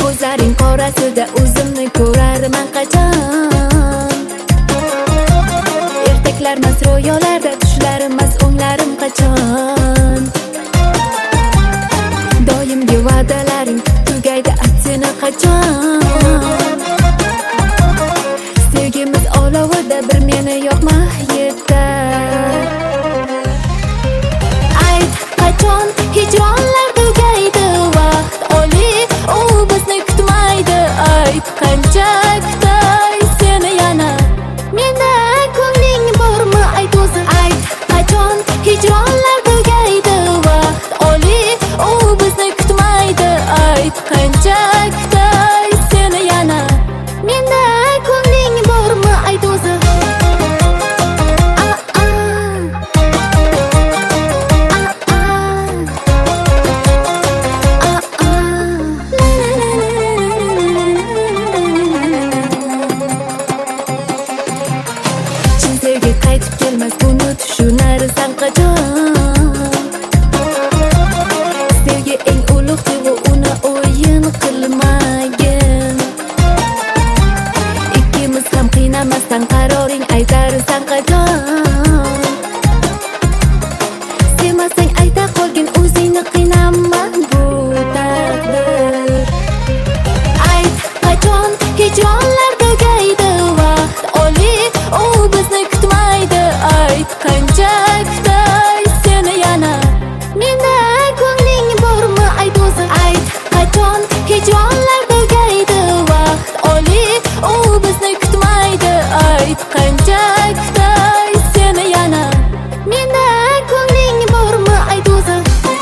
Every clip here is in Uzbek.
ko'zlaring qorasida o'zimni ko'rarman qachon. Ertaklarmas ro'yolarda, tushlarimmas o'nglarim qachon. Doimgi va'dalaring tugaydi, aksini qachon. Sevgimiz olovida bir meni yoqmaydi. Ayt qachon hijronlar tugaydi, vaqt oliy u bizni kutmaydi. Ayt qancha kutay seni yana, menda ko'ngling bormi ayt o'zi. Ayt qachon hijronlar tugaydi, vaqt oliy u bizni kutmaydi. Ayt qancha kutay seni yana, menda ko'ngling bormi ayt o'zi. Qaytib kelmas buni tushunarsan qachon. Sevgi eng ulug' tuyg'u, uni o'yin qilmagin. Ikkimiz ham qiynamasdan qaroring aytarsan qachon. Sevmasang ayta qolgin, o'zingni qiynama, bu taqdir. Ayt qachon hijronlar tugaydi, vaqt oliy u bizni kutmaydi. Ayt qancha kutay seni yana, menda ko'ngling bormi ayt o'zi. Ayt qachon hijronlar tugaydi, vaqt oliy u bizni kutmaydi. Ayt qancha kutay seni yana, menda ko'ngling bormi ayt o'zi.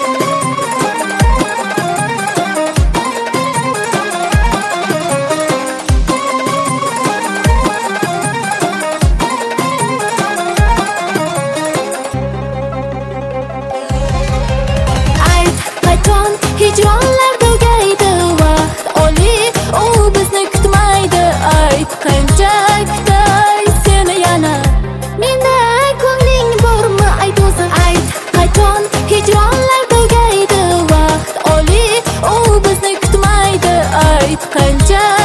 Hijronlar tugaydi, vaqt oliy u bizni kutmaydi. Ayt qancha kutay seni yana, menda ko'ngling bormi ayt o'zi. Ayt qachon hijronlar tugaydi, vaqt oliy u bizni kutmaydi. Ayt qancha